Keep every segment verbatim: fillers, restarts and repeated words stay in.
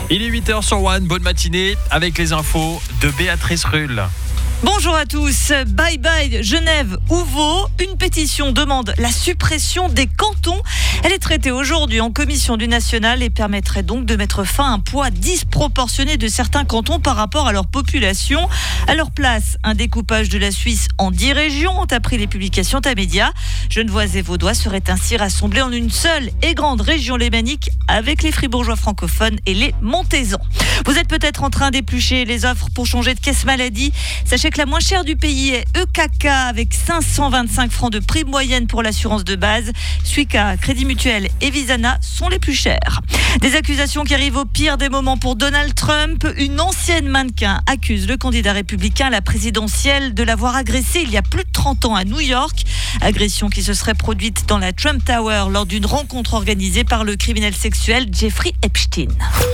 Il est huit heures sur One, bonne matinée avec les infos de Béatrice Rulle. Bonjour à tous. Bye bye Genève ou Vaud. Une pétition demande la suppression des cantons. Elle est traitée aujourd'hui en commission du national et permettrait donc de mettre fin à un poids disproportionné de certains cantons par rapport à leur population. À leur place, un découpage de la Suisse en dix régions ont appris les publications Tamedia. Genevois et Vaudois seraient ainsi rassemblés en une seule et grande région lémanique avec les fribourgeois francophones et les montaisans. Vous êtes peut-être en train d'éplucher les offres pour changer de caisse maladie. Sachez que la moins chère du pays est E K K avec cinq cent vingt-cinq francs de prime moyenne pour l'assurance de base. Suica, Crédit Mutuel et Visana sont les plus chers. Des accusations qui arrivent au pire des moments pour Donald Trump. Une ancienne mannequin accuse le candidat républicain à la présidentielle de l'avoir agressé il y a plus de trente ans à New York. Agression qui se serait produite dans la Trump Tower lors d'une rencontre organisée par le criminel sexuel Jeffrey Epstein.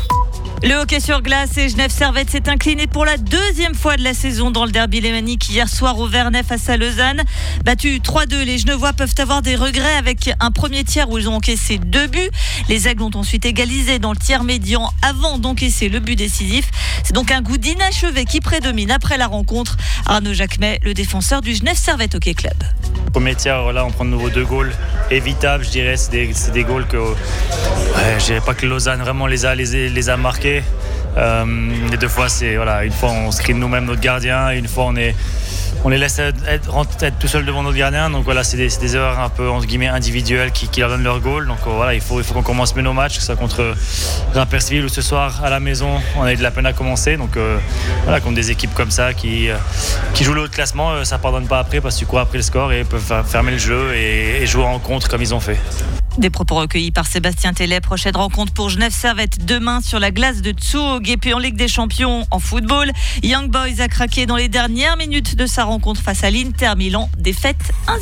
Le hockey sur glace et Genève Servette s'est incliné pour la deuxième fois de la saison dans le derby lémanique hier soir au Vernet face à Lausanne. Battus trois deux, les Genevois peuvent avoir des regrets avec un premier tiers où ils ont encaissé deux buts. Les Aigles ont ensuite égalisé dans le tiers médian avant d'encaisser le but décisif. C'est donc un goût d'inachevé qui prédomine après la rencontre. Arnaud Jacquemet, le défenseur du Genève Servette Hockey Club. Premier tiers, là, on prend de nouveau deux goals évitables, je dirais. C'est des, c'est des goals que, ouais, je dirais pas que Lausanne vraiment les a, les, les a marqués. Euh, les deux fois, c'est voilà, une fois on screen nous-mêmes notre gardien, et une fois on est, on les laisse être, être, être tout seul devant notre gardien. Donc voilà, c'est des, c'est des erreurs un peu entre guillemets individuelles qui, qui leur donnent leur goal. Donc voilà, il faut, il faut qu'on commence mieux nos matchs, que ce soit contre Reims-Percival ou ce soir à la maison, on a eu de la peine à commencer. Donc euh, voilà, contre des équipes comme ça qui, euh, qui jouent le haut de classement, ça pardonne pas après parce que tu cours après le score et peuvent fermer le jeu et, et jouer en contre comme ils ont fait. Des propos recueillis par Sébastien Tellet. Prochaine rencontre pour Genève Servette demain sur la glace de Zug. Et puis en Ligue des Champions en football, Young Boys a craqué dans les dernières minutes de sa rencontre face à l'Inter Milan. Défaite un